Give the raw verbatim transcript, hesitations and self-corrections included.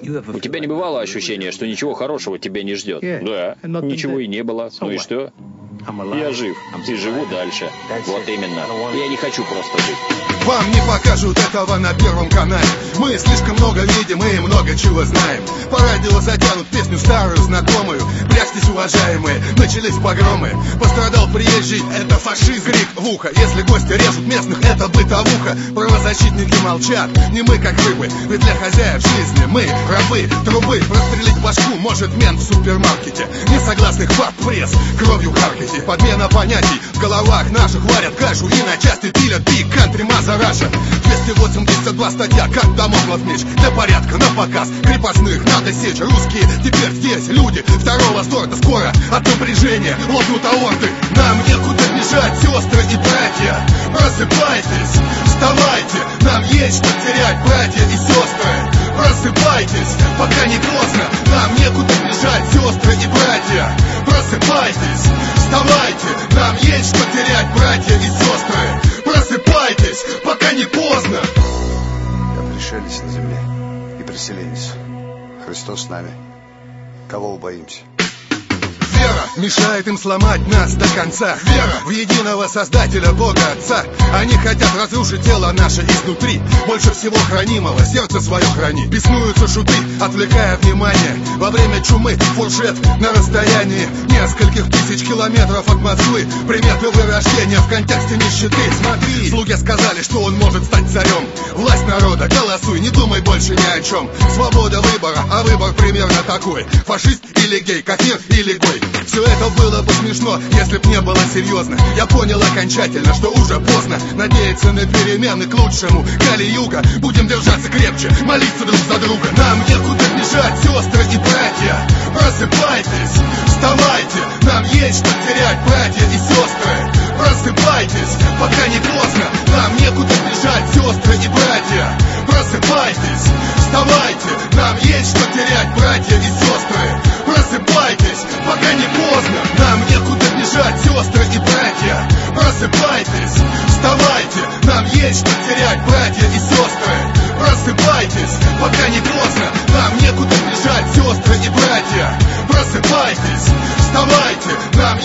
У тебя не бывало ощущения, что ничего хорошего тебя не ждет? Да, ничего и не было. Ну и что? Я жив и живу дальше. Вот именно. Я не хочу просто жить. Вам не покажут этого на Первом канале. Мы слишком много видим и много чего знаем. По радио затянут песню старую, знакомую. Прячьтесь, уважаемые, начались погромы. Пострадал приезжий, это фашизм. Крик в ухо, если гости режут местных, это бытовуха. Правозащитники молчат, не мы как рыбы. Ведь для хозяев жизни мы рабы. Трубы, прострелить башку может мент в супермаркете. Несогласных факт пресс, кровью харкайте. Подмена понятий, в головах наших варят кашу. И на части пилят биг, кантри, маза, Раша. двести восемьдесят два статья, как Дамоклов меч. Для порядка, на показ, крепостных надо сечь. Русские теперь здесь люди второго сорта. Скоро от напряжения лопнут аорты. Нам некуда бежать, сестры и братья. Просыпайтесь, вставайте. Нам есть что терять, братья и сестры. Просыпайтесь, пока не поздно. Нам некуда бежать, сестры и братья. Просыпайтесь, вставайте. Нам есть что терять, братья и сестры. Просыпайтесь, пока не поздно. Я пришелец на земле и приселенец. Христос с нами. Кого боимся? Вера мешает им сломать нас до конца. Вера в единого Создателя Бога Отца. Они хотят разрушить тело наше изнутри. Больше всего хранимого сердце свое храни. Беснуются шуты, отвлекая внимание. Во время чумы фуршет на расстоянии нескольких тысяч километров от Москвы. Приметы вырождения в контексте нищеты. Смотри, слуги сказали, что он может стать царем. Власть народа, голосуй, не думай больше ни о чем. Свобода выбора, а выбор примерно такой. Фашист или гей, кафир или гой. Все это было бы смешно, если б не было серьезно. Я понял окончательно, что уже поздно надеяться на перемены к лучшему. Кали-юга, будем держаться крепче, молиться друг за друга. Нам некуда бежать, сестры и братья. Просыпайтесь, вставайте. Нам есть что терять, братья и сестры. Просыпайтесь, пока не поздно. Нам некуда бежать, сестры и братья. Просыпайтесь, вставайте. Нам есть что терять, братья и сестры. Просыпайтесь, пока не поздно. Нам некуда бежать, сестры и братья. Просыпайтесь, вставайте. Нам есть что терять, братья и сестры. Просыпайтесь, пока не поздно. Нам некуда бежать, сестры и братья. Просыпайтесь, вставайте. Нам